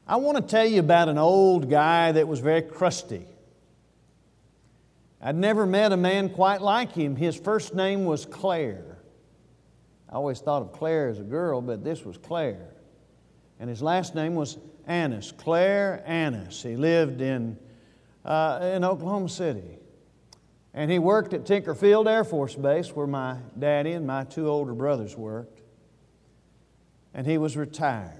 I want to tell you about an old guy that was very crusty. I'd never met a man quite like him. His first name was Claire. I always thought of Claire as a girl, but this was Claire. And his last name was Annis, Claire Annis. He lived in Oklahoma City. And he worked at Tinker Field Air Force Base, where my daddy and my two older brothers worked. And he was retired.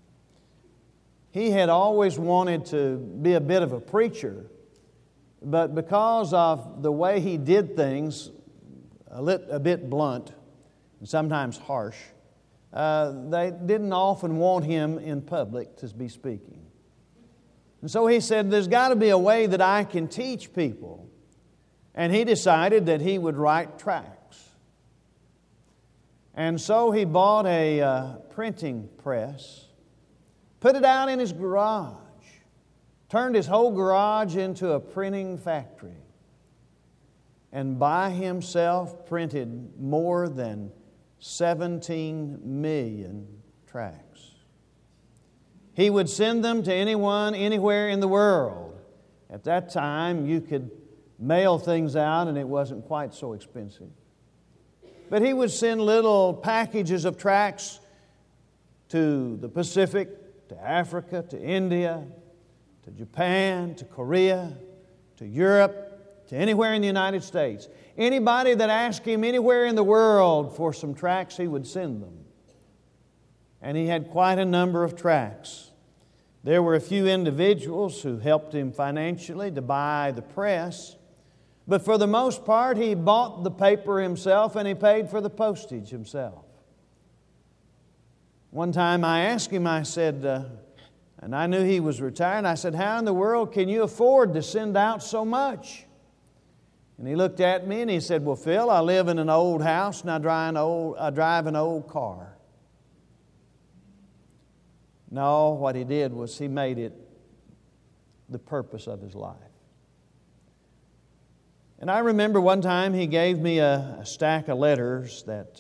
He had always wanted to be a bit of a preacher, but because of the way he did things, a bit blunt and sometimes harsh, they didn't often want him in public to be speaking. And so he said, there's got to be a way that I can teach people. And he decided that he would write tracts. And so he bought a printing press, put it out in his garage, turned his whole garage into a printing factory, and by himself printed more than 17 million tracts. He would send them to anyone, anywhere in the world. At that time, you could mail things out and it wasn't quite so expensive. But he would send little packages of tracts to the Pacific, to Africa, to India, to Japan, to Korea, to Europe, to anywhere in the United States. Anybody that asked him anywhere in the world for some tracts, he would send them. And he had quite a number of tracts. There were a few individuals who helped him financially to buy the press, but for the most part, he bought the paper himself and he paid for the postage himself. One time I asked him, I said, and I knew he was retired, I said, how in the world can you afford to send out so much? And he looked at me and he said, well, Phil, I live in an old house and I drive an old car. No, what he did was he made it the purpose of his life. And I remember one time he gave me a stack of letters that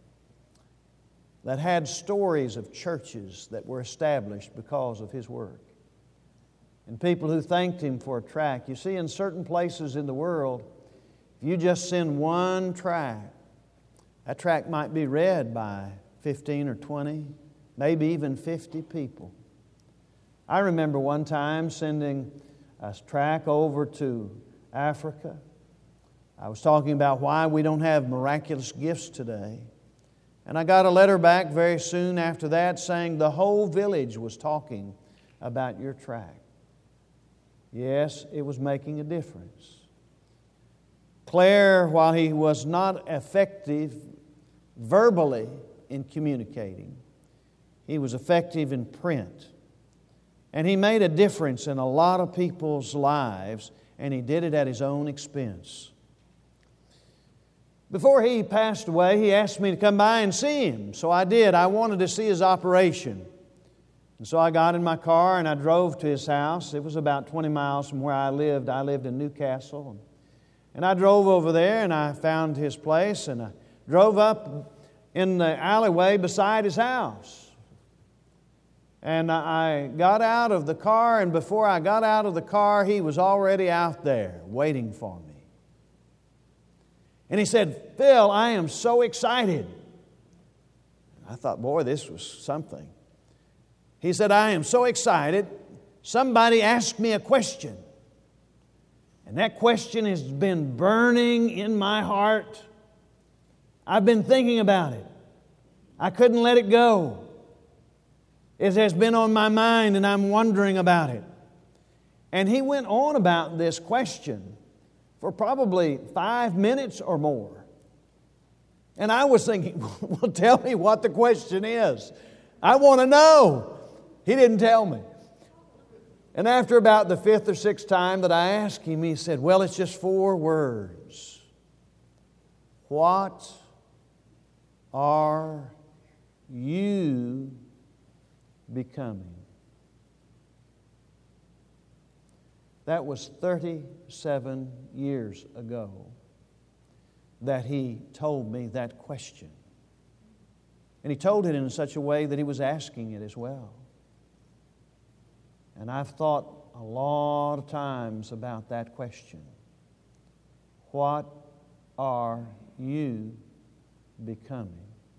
had stories of churches that were established because of his work. And people who thanked him for a tract. You see, in certain places in the world, if you just send one tract, that tract might be read by 15 or 20, maybe even 50 people. I remember one time sending a tract over to Africa. I was talking about why we don't have miraculous gifts today. And I got a letter back very soon after that saying the whole village was talking about your tract. Yes, it was making a difference. Claire, while he was not effective verbally in communicating, he was effective in print. And he made a difference in a lot of people's lives, and he did it at his own expense. Before he passed away, he asked me to come by and see him. So I did. I wanted to see his operation. And so I got in my car and I drove to his house. It was about 20 miles from where I lived. I lived in Newcastle. And I drove over there and I found his place and I drove up in the alleyway beside his house. And I got out of the car, and before I got out of the car, he was already out there waiting for me. And he said, Phil, I am so excited. I thought, boy, this was something. He said, I am so excited. Somebody asked me a question. And that question has been burning in my heart. I've been thinking about it. I couldn't let it go. It has been on my mind and I'm wondering about it. And he went on about this question for probably 5 minutes or more. And I was thinking, well, tell me what the question is. I want to know. He didn't tell me. And after about the 5th or 6th time that I asked him, he said, well, it's just 4 words. What are you becoming? That was 37 years ago that he told me that question. And he told it in such a way that he was asking it as well. And I've thought a lot of times about that question. What are you becoming?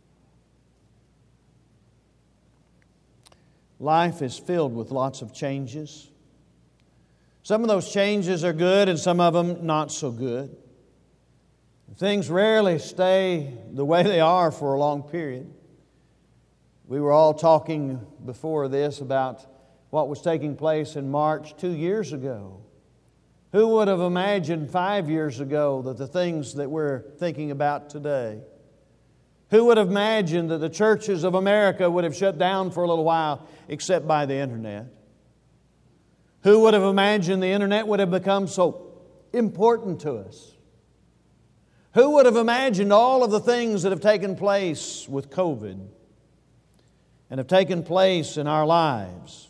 Life is filled with lots of changes. Some of those changes are good and some of them not so good. Things rarely stay the way they are for a long period. We were all talking before this about what was taking place in March 2 years ago. Who would have imagined 5 years ago that the things that we're thinking about today? Who would have imagined that the churches of America would have shut down for a little while except by the internet? Who would have imagined the internet would have become so important to us? Who would have imagined all of the things that have taken place with COVID and have taken place in our lives?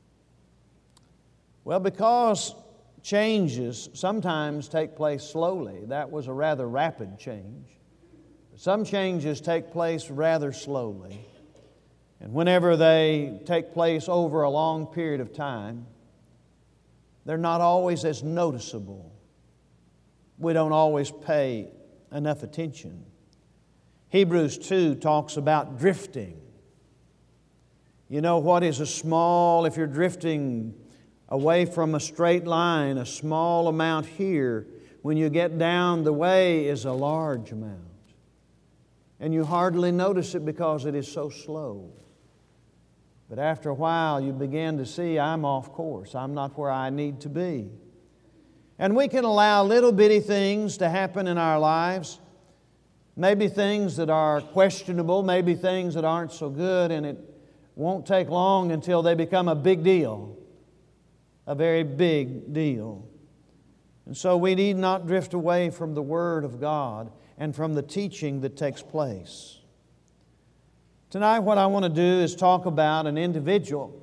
Well, because changes sometimes take place slowly. That was a rather rapid change. Some changes take place rather slowly. And whenever they take place over a long period of time, they're not always as noticeable. We don't always pay enough attention. Hebrews 2 talks about drifting. You know what is a small, if you're drifting away from a straight line, a small amount here, when you get down the way is a large amount. And you hardly notice it because it is so slow. But after a while you begin to see, I'm off course. I'm not where I need to be. And we can allow little bitty things to happen in our lives. Maybe things that are questionable, maybe things that aren't so good, and it won't take long until they become a big deal. A very big deal. And so we need not drift away from the Word of God and from the teaching that takes place. Tonight what I want to do is talk about an individual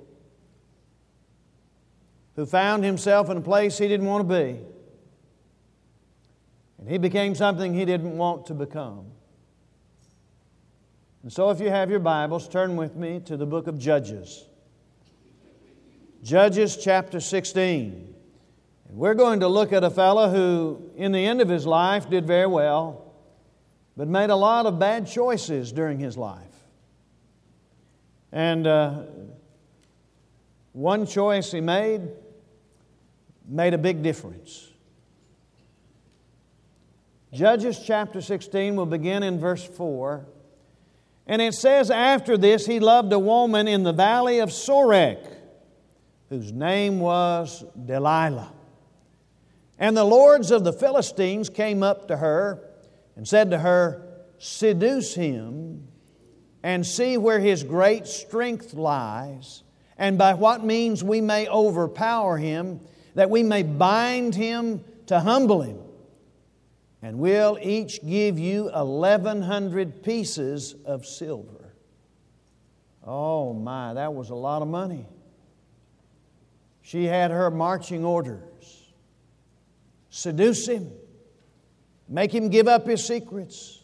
who found himself in a place he didn't want to be. And he became something he didn't want to become. And so if you have your Bibles, turn with me to the book of Judges. Judges chapter 16. And we're going to look at a fellow who, in the end of his life, did very well, but made a lot of bad choices during his life. And one choice he made a big difference. Judges chapter 16 will begin in verse 4. And it says, after this he loved a woman in the valley of Sorek, whose name was Delilah. And the lords of the Philistines came up to her and said to her, seduce him and see where his great strength lies, and by what means we may overpower him, that we may bind him to humble him. And we'll each give you 1,100 pieces of silver. Oh my, that was a lot of money. She had her marching orders. Seduce him. Make him give up his secrets.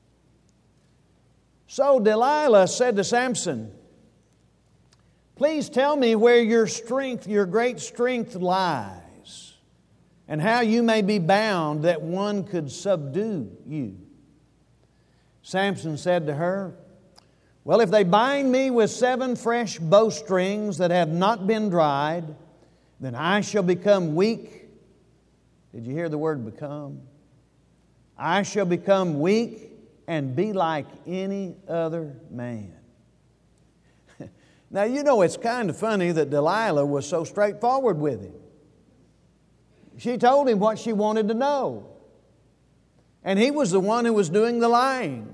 So Delilah said to Samson, please tell me where your strength, your great strength lies, and how you may be bound that one could subdue you. Samson said to her, well, if they bind me with 7 fresh bowstrings that have not been dried, then I shall become weak. Did you hear the word become? I shall become weak and be like any other man. Now, you know, it's kind of funny that Delilah was so straightforward with him. She told him what she wanted to know. And he was the one who was doing the lying.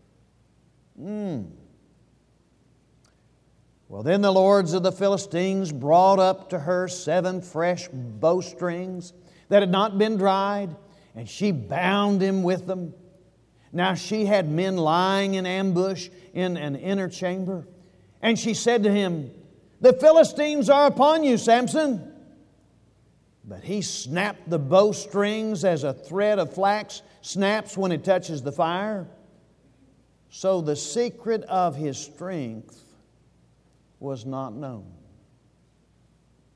Well, then the lords of the Philistines brought up to her 7 fresh bowstrings that had not been dried, and she bound him with them. Now she had men lying in ambush in an inner chamber. And she said to him, the Philistines are upon you, Samson. But he snapped the bowstrings as a thread of flax snaps when it touches the fire. So the secret of his strength was not known.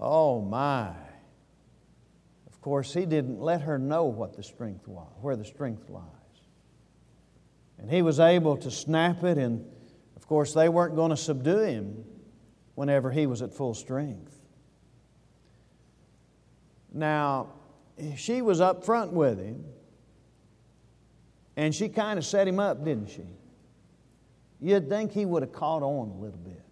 Oh my. Of course, he didn't let her know what the strength was, where the strength lies. And he was able to snap it, and of course they weren't going to subdue him whenever he was at full strength. Now, she was up front with him, and she kind of set him up, didn't she? You'd think he would have caught on a little bit.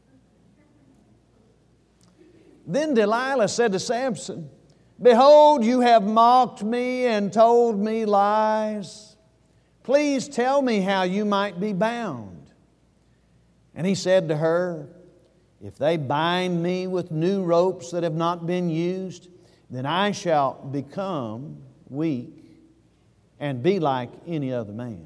Then Delilah said to Samson, "Behold, you have mocked me and told me lies. Please tell me how you might be bound." And he said to her, "If they bind me with new ropes that have not been used, then I shall become weak and be like any other man."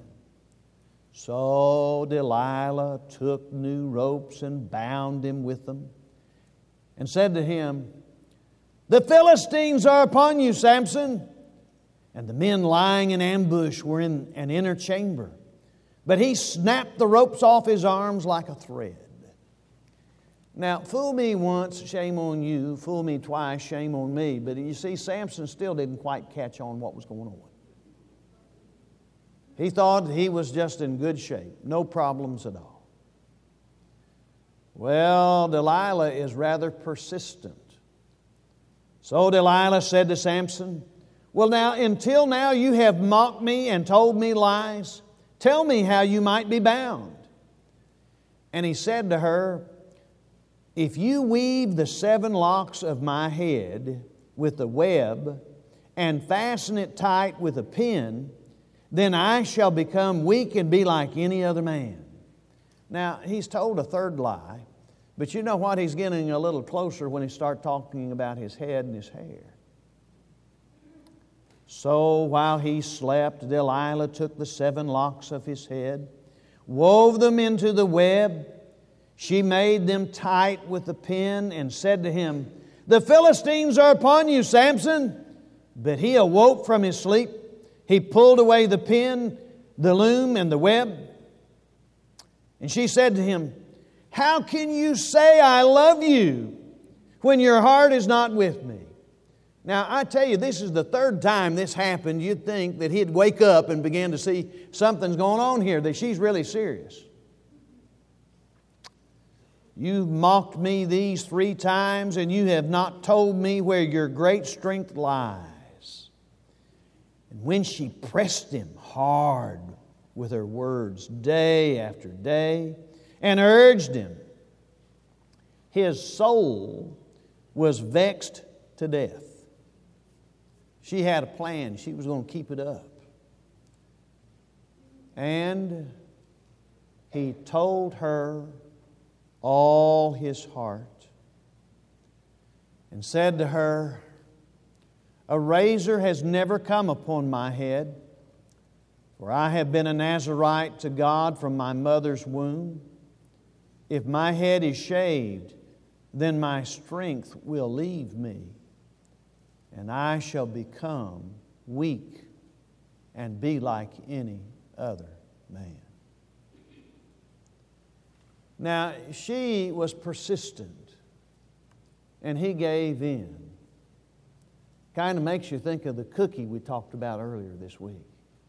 So Delilah took new ropes and bound him with them, and said to him, "The Philistines are upon you, Samson." And the men lying in ambush were in an inner chamber. But he snapped the ropes off his arms like a thread. Now, fool me once, shame on you. Fool me twice, shame on me. But you see, Samson still didn't quite catch on what was going on. He thought he was just in good shape. No problems at all. Well, Delilah is rather persistent. So Delilah said to Samson, "Well, now, until now you have mocked me and told me lies. Tell me how you might be bound." And he said to her, "If you weave the 7 locks of my head with a web and fasten it tight with a pin, then I shall become weak and be like any other man." Now, he's told a third lie, but you know what? He's getting a little closer when he starts talking about his head and his hair. So while he slept, Delilah took the 7 locks of his head, wove them into the web. She made them tight with the pin and said to him, "The Philistines are upon you, Samson." But he awoke from his sleep. He pulled away the pin, the loom, and the web. And she said to him, "How can you say I love you when your heart is not with me?" Now, I tell you, this is the 3rd time this happened. You'd think that he'd wake up and begin to see something's going on here, that she's really serious. "You've mocked me these 3 times, and you have not told me where your great strength lies." And when she pressed him hard with her words day after day and urged him, his soul was vexed to death. She had a plan. She was going to keep it up. And he told her all his heart and said to her, "A razor has never come upon my head, for I have been a Nazirite to God from my mother's womb. If my head is shaved, then my strength will leave me, and I shall become weak and be like any other man." Now, she was persistent, and he gave in. Kind of makes you think of the cookie we talked about earlier this week.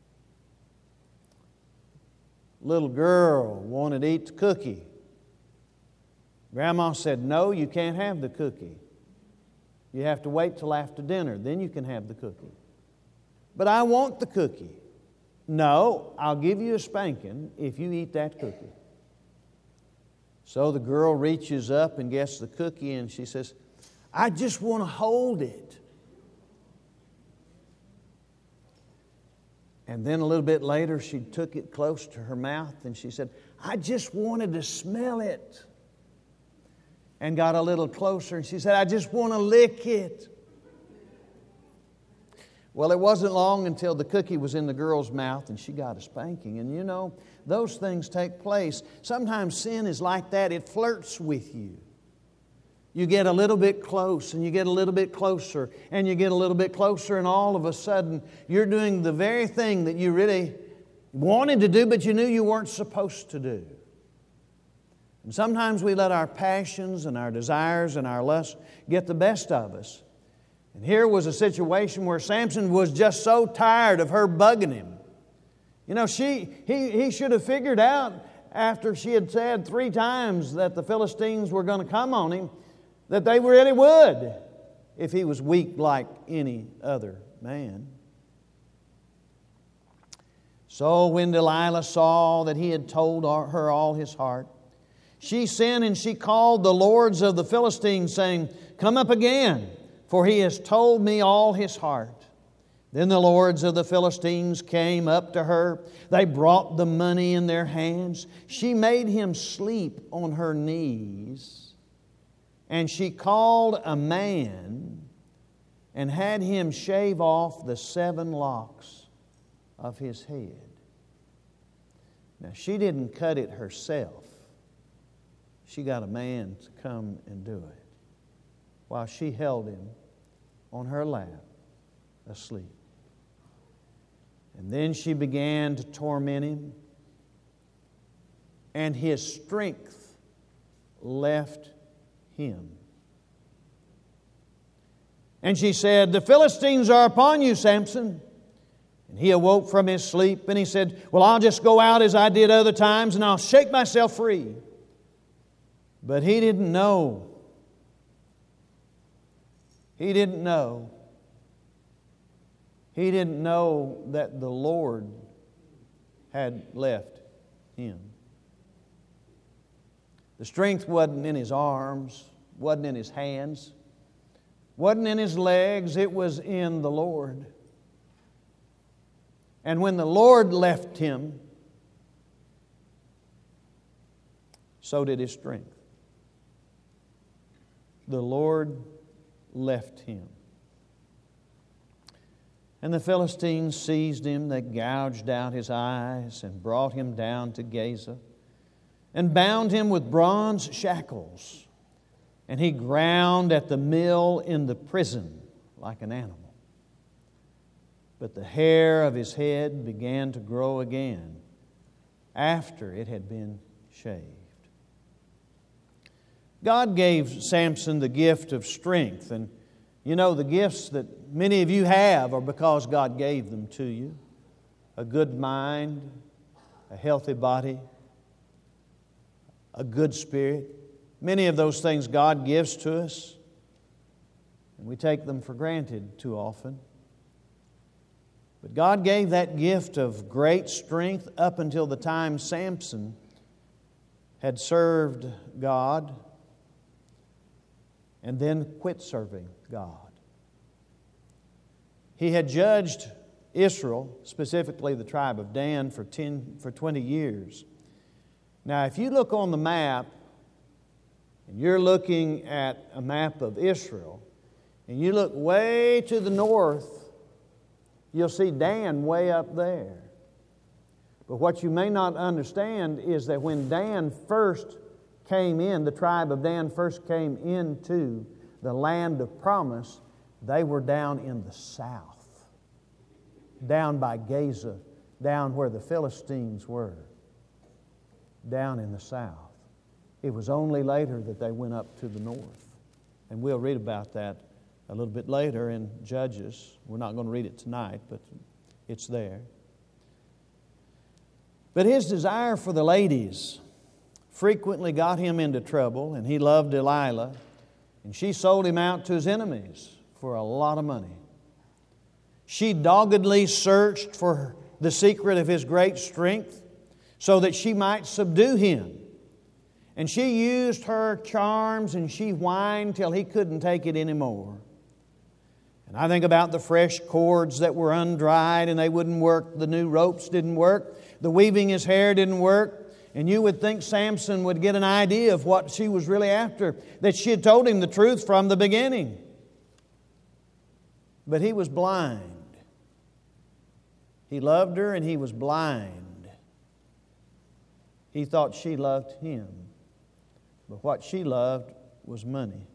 Little girl wanted to eat the cookie. Grandma said, "No, you can't have the cookie. You have to wait till after dinner, then you can have the cookie." "But I want the cookie." "No, I'll give you a spanking if you eat that cookie." So the girl reaches up and gets the cookie, and she says, "I just want to hold it." And then a little bit later, she took it close to her mouth and she said, "I just wanted to smell it." And got a little closer and she said, "I just want to lick it." Well, it wasn't long until the cookie was in the girl's mouth and she got a spanking. And you know, those things take place. Sometimes sin is like that. It flirts with you. You get a little bit close and you get a little bit closer and you get a little bit closer, and all of a sudden you're doing the very thing that you really wanted to do but you knew you weren't supposed to do. And sometimes we let our passions and our desires and our lusts get the best of us. And here was a situation where Samson was just so tired of her bugging him. You know, he should have figured out after she had said 3 times that the Philistines were going to come on him, that they really would if he was weak like any other man. So when Delilah saw that he had told her all his heart, she sent and she called the lords of the Philistines, saying, "Come up again, for he has told me all his heart." Then the lords of the Philistines came up to her. They brought the money in their hands. She made him sleep on her knees. And she called a man and had him shave off the 7 locks of his head. Now, she didn't cut it herself. She got a man to come and do it while she held him on her lap, asleep. And then she began to torment him, and his strength left him. And she said, "The Philistines are upon you, Samson." And he awoke from his sleep, and he said, "Well, I'll just go out as I did other times, and I'll shake myself free." But he didn't know. He didn't know. He didn't know that the Lord had left him. The strength wasn't in his arms, wasn't in his hands, wasn't in his legs, it was in the Lord. And when the Lord left him, so did his strength. The Lord left him. And the Philistines seized him, they gouged out his eyes and brought him down to Gaza and bound him with bronze shackles. And he ground at the mill in the prison like an animal. But the hair of his head began to grow again after it had been shaved. God gave Samson the gift of strength, and you know the gifts that many of you have are because God gave them to you. A good mind, a healthy body, a good spirit. Many of those things God gives to us, and we take them for granted too often. But God gave that gift of great strength up until the time Samson had served God and then quit serving God. He had judged Israel, specifically the tribe of Dan, for 20 years. Now, if you look on the map, and you're looking at a map of Israel, and you look way to the north, you'll see Dan way up there. But what you may not understand is that when Dan first came in, the tribe of Dan first came into the land of promise, they were down in the south, down by Gaza, down where the Philistines were, down in the south. It was only later that they went up to the north. And we'll read about that a little bit later in Judges. We're not going to read it tonight, but it's there. But his desire for the ladies frequently got him into trouble, and he loved Delilah, and she sold him out to his enemies for a lot of money. She doggedly searched for the secret of his great strength so that she might subdue him. And she used her charms, and she whined till he couldn't take it anymore. And I think about the fresh cords that were undried and they wouldn't work. The new ropes didn't work. The weaving his hair didn't work. And you would think Samson would get an idea of what she was really after, that she had told him the truth from the beginning. But he was blind. He loved her and he was blind. He thought she loved him. But what she loved was money.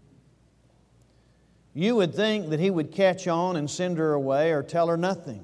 You would think that he would catch on and send her away or tell her nothing.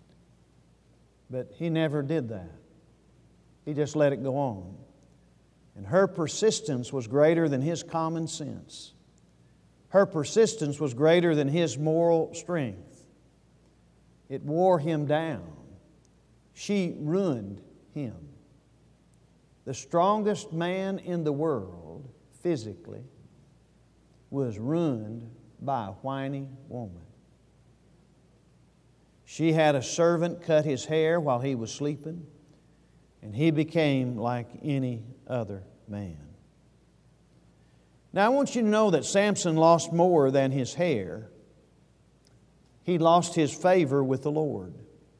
But he never did that. He just let it go on. And her persistence was greater than his common sense. Her persistence was greater than his moral strength. It wore him down. She ruined him. The strongest man in the world, physically, was ruined by a whiny woman. She had a servant cut his hair while he was sleeping, and he became like any other man. Now I want you to know that Samson lost more than his hair. He lost his favor with the Lord.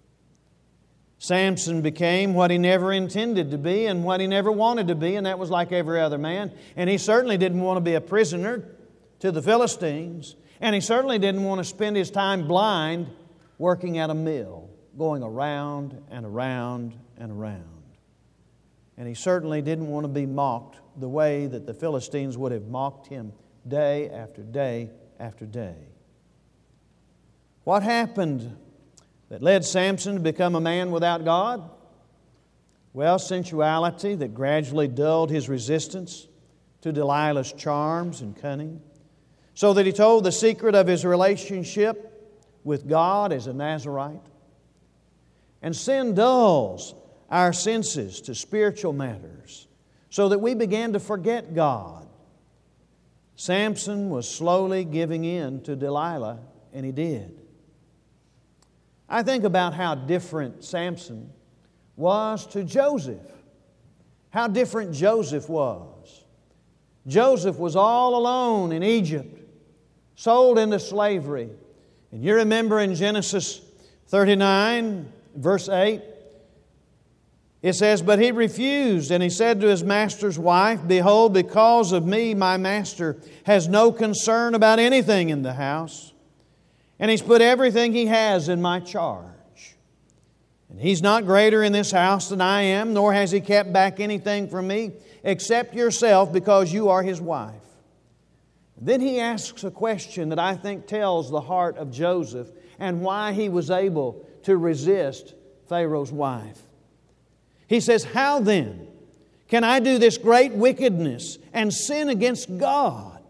Samson became what he never intended to be and what he never wanted to be, and that was like every other man. And he certainly didn't want to be a prisoner to the Philistines, and he certainly didn't want to spend his time blind working at a mill, going around and around and around. And he certainly didn't want to be mocked the way that the Philistines would have mocked him day after day after day. What happened that led Samson to become a man without God? Well, sensuality that gradually dulled his resistance to Delilah's charms and cunning, so that he told the secret of his relationship with God as a Nazirite. And sin dulls our senses to spiritual matters, so that we began to forget God. Samson was slowly giving in to Delilah, and he did. I think about how different Samson was to Joseph. How different Joseph was. Joseph was all alone in Egypt, sold into slavery. And you remember in Genesis 39, verse 8, it says, "But he refused, and he said to his master's wife, 'Behold, because of me, my master has no concern about anything in the house. And he's put everything he has in my charge. And he's not greater in this house than I am, nor has he kept back anything from me, except yourself, because you are his wife.'" Then he asks a question that I think tells the heart of Joseph and why he was able to resist Pharaoh's wife. He says, "How then can I do this great wickedness and sin against God?"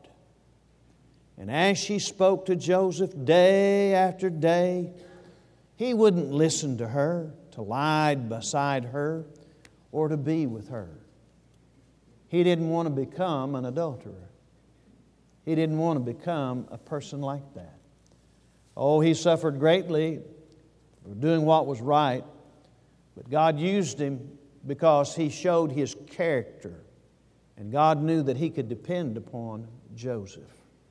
And as she spoke to Joseph day after day, he wouldn't listen to her, to lie beside her, or to be with her. He didn't want to become an adulterer. He didn't want to become a person like that. Oh, he suffered greatly for doing what was right, but God used him because he showed his character, and God knew that he could depend upon Joseph.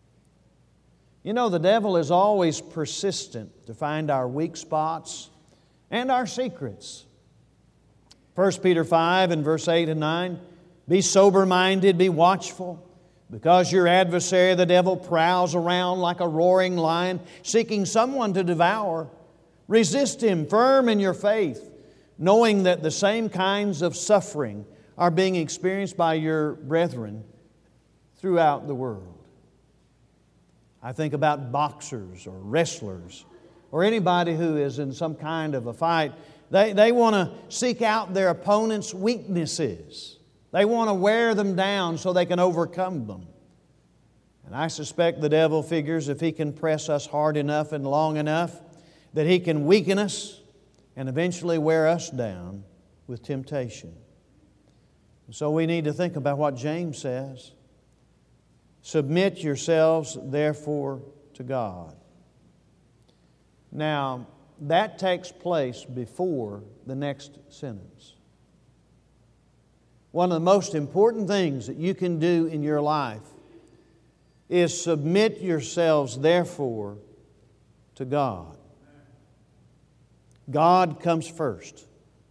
You know, the devil is always persistent to find our weak spots and our secrets. 1 Peter 5 and verse 8 and 9, "Be sober-minded, be watchful, because your adversary, the devil, prowls around like a roaring lion, seeking someone to devour. Resist him, firm in your faith, knowing that the same kinds of suffering are being experienced by your brethren throughout the world." I think about boxers or wrestlers or anybody who is in some kind of a fight. They want to seek out their opponent's weaknesses. They want to wear them down so they can overcome them. And I suspect the devil figures if he can press us hard enough and long enough that he can weaken us and eventually wear us down with temptation. So we need to think about what James says. "Submit yourselves, therefore, to God." Now, that takes place before the next sentence. One of the most important things that you can do in your life is submit yourselves, therefore, to God. God comes first.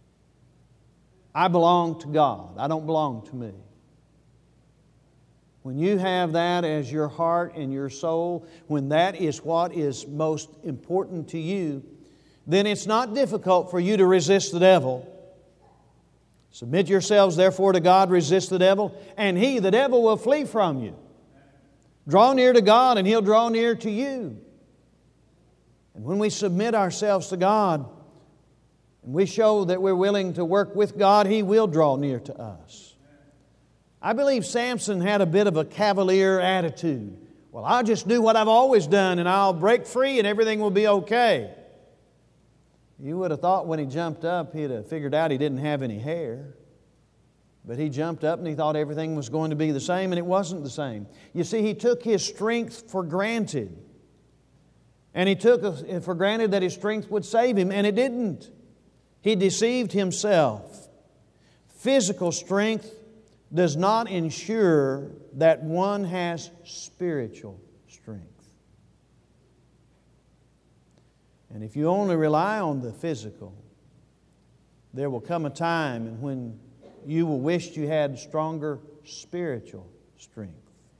I belong to God. I don't belong to me. When you have that as your heart and your soul, when that is what is most important to you, then it's not difficult for you to resist the devil. Submit yourselves, therefore, to God, resist the devil, and he, the devil, will flee from you. Draw near to God, and he'll draw near to you. And when we submit ourselves to God, and we show that we're willing to work with God, he will draw near to us. I believe Samson had a bit of a cavalier attitude. Well, I'll just do what I've always done and I'll break free and everything will be okay. You would have thought when he jumped up, he'd have figured out he didn't have any hair. But he jumped up and he thought everything was going to be the same, and it wasn't the same. You see, he took his strength for granted. And he took for granted that his strength would save him, and it didn't. He deceived himself. Physical strength does not ensure that one has spiritual strength. And if you only rely on the physical, there will come a time when you will wish you had stronger spiritual strength.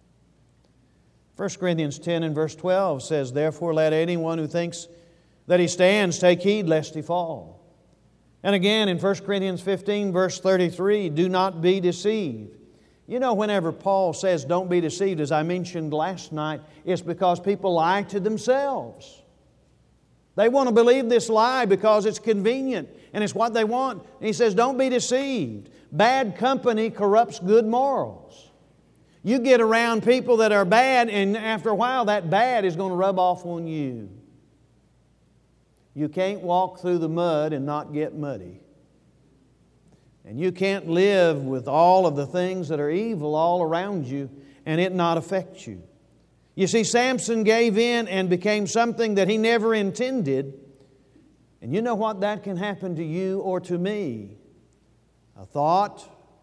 1 Corinthians 10 and verse 12 says, "Therefore let anyone who thinks that he stands take heed lest he fall." And again in 1 Corinthians 15 verse 33, "Do not be deceived." You know, whenever Paul says don't be deceived, as I mentioned last night, it's because people lie to themselves. They want to believe this lie because it's convenient and it's what they want. And he says, don't be deceived. Bad company corrupts good morals. You get around people that are bad, and after a while that bad is going to rub off on you. You can't walk through the mud and not get muddy. And you can't live with all of the things that are evil all around you and it not affect you. You see, Samson gave in and became something that he never intended. And you know what? That can happen to you or to me. A thought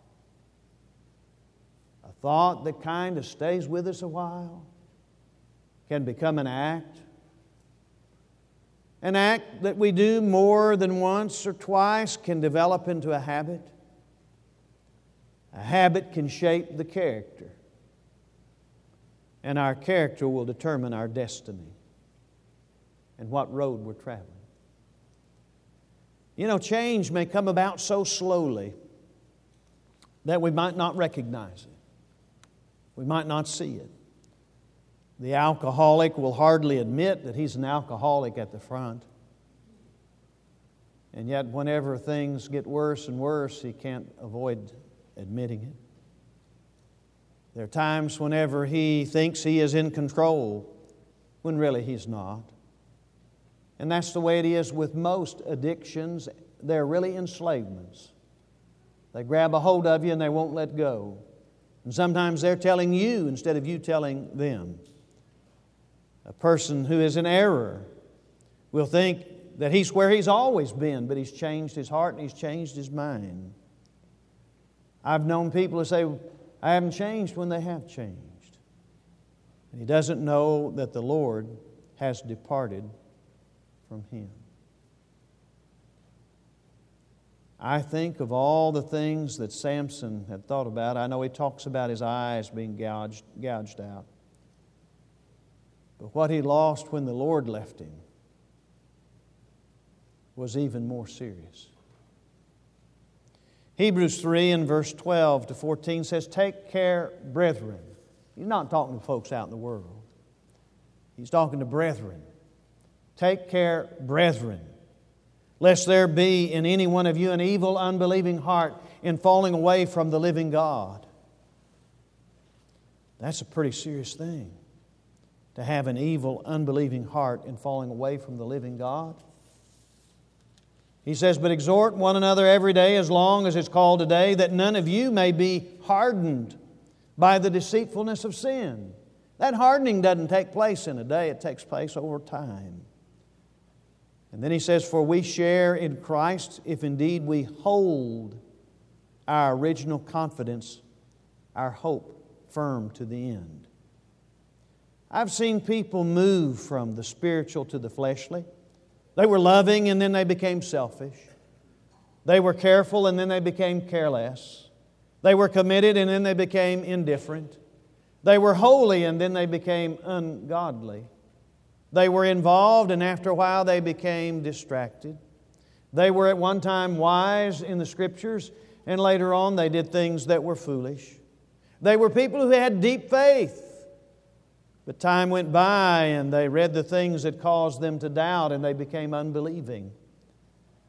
that kind of stays with us a while can become an act. An act that we do more than once or twice can develop into a habit. A habit can shape the character. And our character will determine our destiny and what road we're traveling. You know, change may come about so slowly that we might not recognize it. We might not see it. The alcoholic will hardly admit that he's an alcoholic at the front. And yet, whenever things get worse and worse, he can't avoid admitting it. There are times whenever he thinks he is in control, when really he's not. And that's the way it is with most addictions. They're really enslavements. They grab a hold of you and they won't let go. And sometimes they're telling you instead of you telling them. A person who is in error will think that he's where he's always been, but he's changed his heart and he's changed his mind. I've known people who say, I haven't changed, when they have changed. And he doesn't know that the Lord has departed from him. I think of all the things that Samson had thought about. I know he talks about his eyes being gouged out. But what he lost when the Lord left him was even more serious. Hebrews 3 and verse 12 to 14 says, "Take care, brethren." He's not talking to folks out in the world. He's talking to brethren. "Take care, brethren, lest there be in any one of you an evil, unbelieving heart in falling away from the living God." That's a pretty serious thing, to have an evil, unbelieving heart in falling away from the living God. He says, "But exhort one another every day as long as it's called today, that none of you may be hardened by the deceitfulness of sin." That hardening doesn't take place in a day. It takes place over time. And then he says, "For we share in Christ if indeed we hold our original confidence, our hope firm to the end." I've seen people move from the spiritual to the fleshly. They were loving and then they became selfish. They were careful and then they became careless. They were committed and then they became indifferent. They were holy and then they became ungodly. They were involved and after a while they became distracted. They were at one time wise in the Scriptures and later on they did things that were foolish. They were people who had deep faith. But time went by and they read the things that caused them to doubt and they became unbelieving.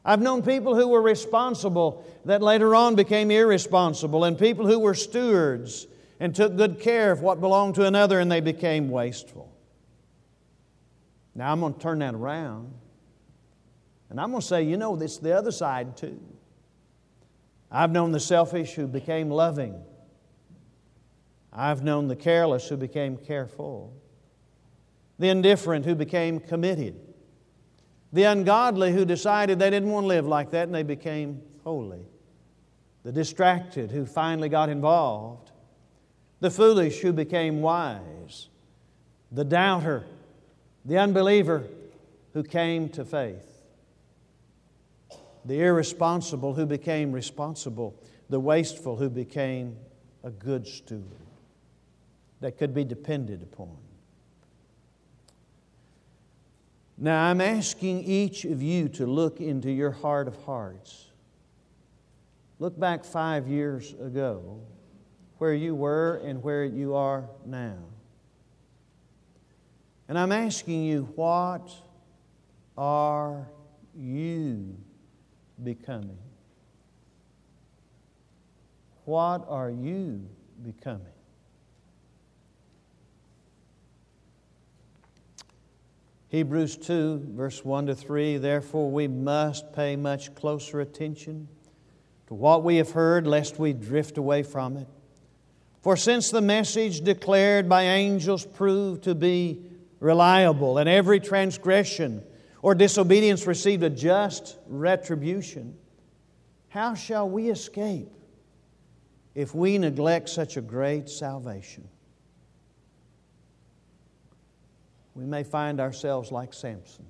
I've known people who were responsible that later on became irresponsible, and people who were stewards and took good care of what belonged to another, and they became wasteful. Now I'm going to turn that around, and I'm going to say, this is the other side too. I've known the selfish who became loving. I've known the careless who became careful. The indifferent who became committed. The ungodly who decided they didn't want to live like that and they became holy. The distracted who finally got involved. The foolish who became wise. The doubter, the unbeliever who came to faith. The irresponsible who became responsible. The wasteful who became a good steward that could be depended upon. Now, I'm asking each of you to look into your heart of hearts. Look back 5 years ago, where you were and where you are now. And I'm asking you, what are you becoming? What are you becoming? Hebrews 2, verse 1 to 3, therefore we must pay much closer attention to what we have heard, lest we drift away from it. For since the message declared by angels proved to be reliable, and every transgression or disobedience received a just retribution, how shall we escape if we neglect such a great salvation? We may find ourselves like Samson.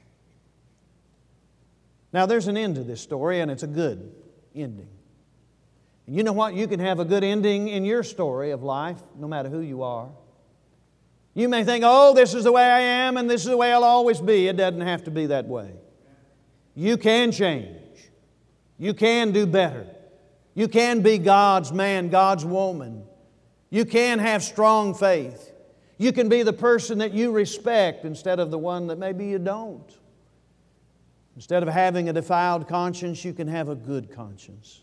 Now, there's an end to this story, and it's a good ending. And you know what? You can have a good ending in your story of life, no matter who you are. You may think, this is the way I am, and this is the way I'll always be. It doesn't have to be that way. You can change. You can do better. You can be God's man, God's woman. You can have strong faith. You can be the person that you respect instead of the one that maybe you don't. Instead of having a defiled conscience, you can have a good conscience.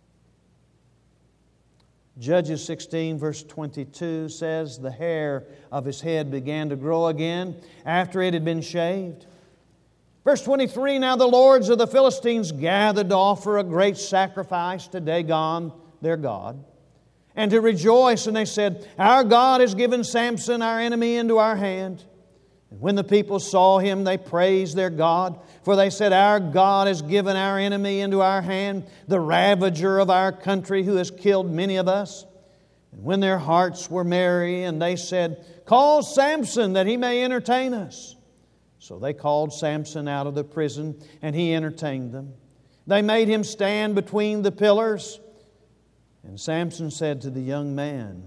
Judges 16, verse 22 says, the hair of his head began to grow again after it had been shaved. Verse 23, now the lords of the Philistines gathered to offer a great sacrifice to Dagon, their god, and to rejoice. And they said, our God has given Samson, our enemy, into our hand. And when the people saw him, they praised their God. For they said, our God has given our enemy into our hand, the ravager of our country, who has killed many of us. And when their hearts were merry, and they said, call Samson, that he may entertain us. So they called Samson out of the prison, and he entertained them. They made him stand between the pillars. And Samson said to the young man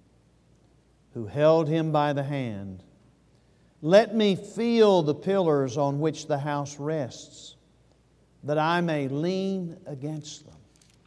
who held him by the hand, let me feel the pillars on which the house rests, that I may lean against them.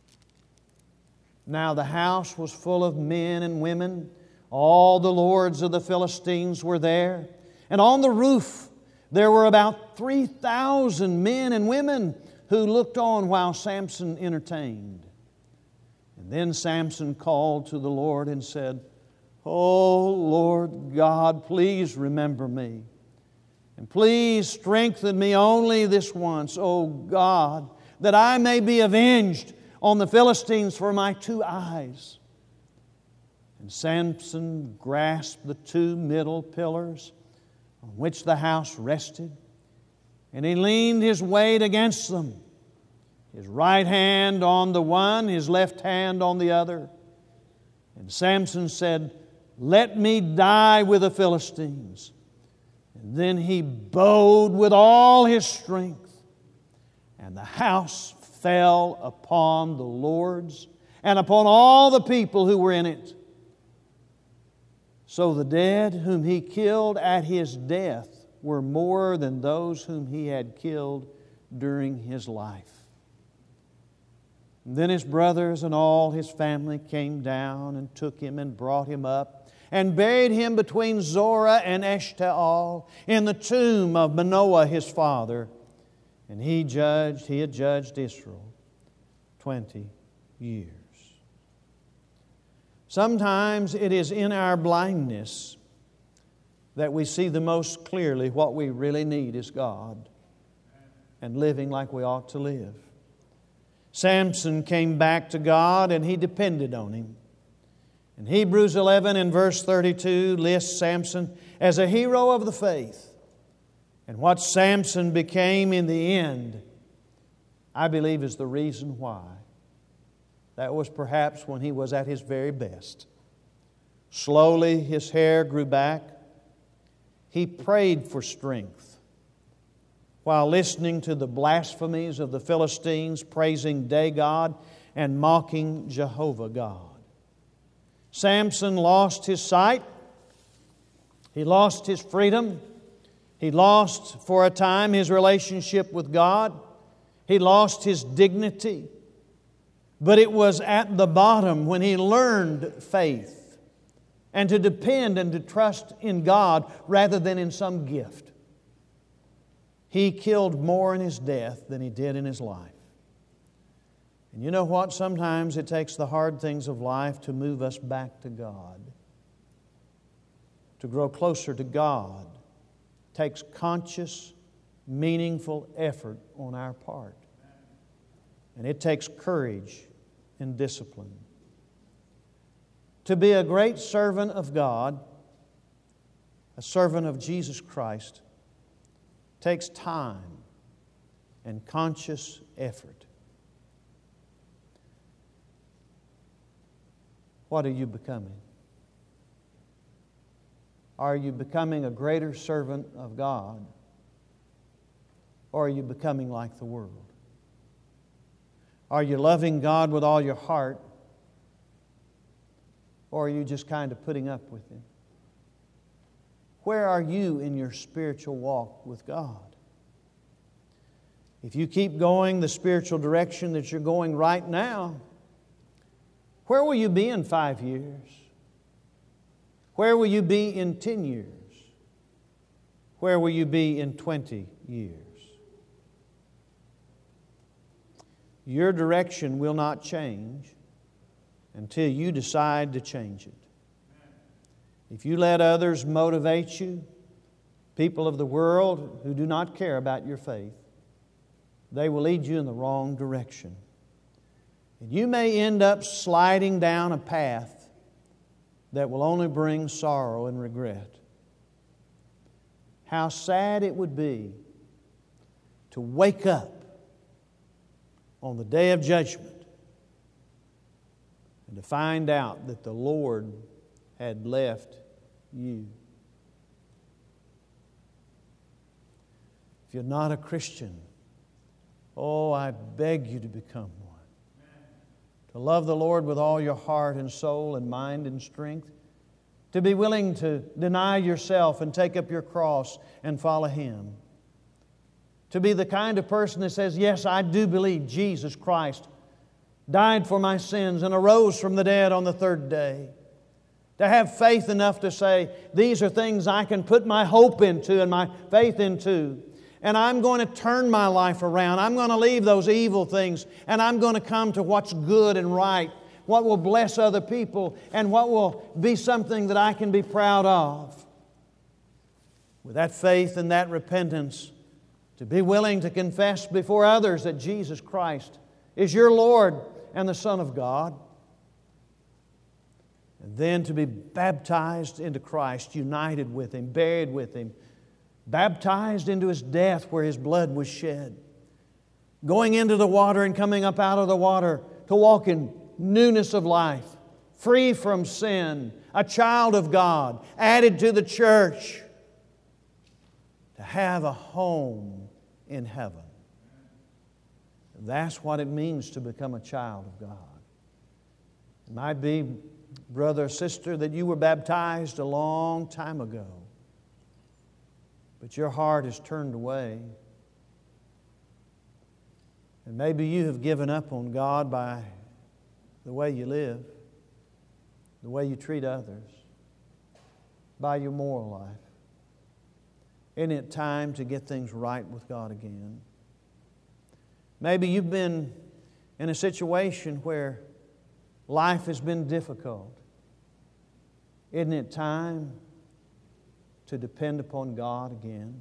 Now the house was full of men and women. All the lords of the Philistines were there. And on the roof there were about 3,000 men and women who looked on while Samson entertained. And then Samson called to the Lord and said, oh, Lord God, please remember me. And please strengthen me only this once, oh God, that I may be avenged on the Philistines for my 2 eyes. And Samson grasped the 2 middle pillars on which the house rested, and he leaned his weight against them, his right hand on the one, his left hand on the other. And Samson said, let me die with the Philistines. And then he bowed with all his strength, and the house fell upon the lords and upon all the people who were in it. So the dead whom he killed at his death were more than those whom he had killed during his life. And then his brothers and all his family came down and took him and brought him up and buried him between Zorah and Eshtaol in the tomb of Manoah his father. And he had judged Israel 20 years. Sometimes it is in our blindness that we see the most clearly what we really need is God and living like we ought to live. Samson came back to God and he depended on Him. And Hebrews 11 and verse 32 lists Samson as a hero of the faith. And what Samson became in the end, I believe, is the reason why. That was perhaps when he was at his very best. Slowly his hair grew back. He prayed for strength while listening to the blasphemies of the Philistines, praising Dagon and mocking Jehovah God. Samson lost his sight. He lost his freedom. He lost for a time his relationship with God. He lost his dignity. But it was at the bottom when he learned faith and to depend and to trust in God rather than in some gift. He killed more in his death than he did in his life. And you know what? Sometimes it takes the hard things of life to move us back to God. To grow closer to God takes conscious, meaningful effort on our part. And it takes courage and discipline. To be a great servant of God, a servant of Jesus Christ, takes time and conscious effort. What are you becoming? Are you becoming a greater servant of God? Or are you becoming like the world? Are you loving God with all your heart? Or are you just kind of putting up with Him? Where are you in your spiritual walk with God? If you keep going the spiritual direction that you're going right now, where will you be in 5 years? Where will you be in 10 years? Where will you be in 20 years? Your direction will not change until you decide to change it. If you let others motivate you, people of the world who do not care about your faith, they will lead you in the wrong direction. And you may end up sliding down a path that will only bring sorrow and regret. How sad it would be to wake up on the day of judgment and to find out that the Lord had left you. If you're not a Christian, oh, I beg you to become one. To love the Lord with all your heart and soul and mind and strength. To be willing to deny yourself and take up your cross and follow Him. To be the kind of person that says, yes, I do believe Jesus Christ died for my sins and arose from the dead on the third day. To have faith enough to say, these are things I can put my hope into and my faith into. And I'm going to turn my life around. I'm going to leave those evil things. And I'm going to come to what's good and right. What will bless other people. And what will be something that I can be proud of. With that faith and that repentance, to be willing to confess before others that Jesus Christ is your Lord and the Son of God. And then to be baptized into Christ, united with Him, buried with Him, baptized into His death where His blood was shed, going into the water and coming up out of the water to walk in newness of life, free from sin, a child of God, added to the church, to have a home in heaven. That's what it means to become a child of God. It might be, brother or sister, that you were baptized a long time ago, but your heart is turned away. And maybe you have given up on God by the way you live, the way you treat others, by your moral life. Isn't it time to get things right with God again? Maybe you've been in a situation where life has been difficult. Isn't it time to depend upon God again?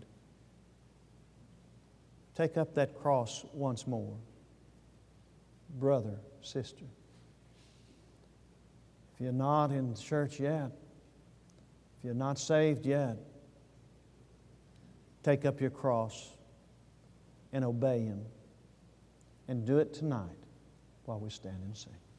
Take up that cross once more. Brother, sister, if you're not in church yet, if you're not saved yet, take up your cross and obey Him. And do it tonight while we stand and sing.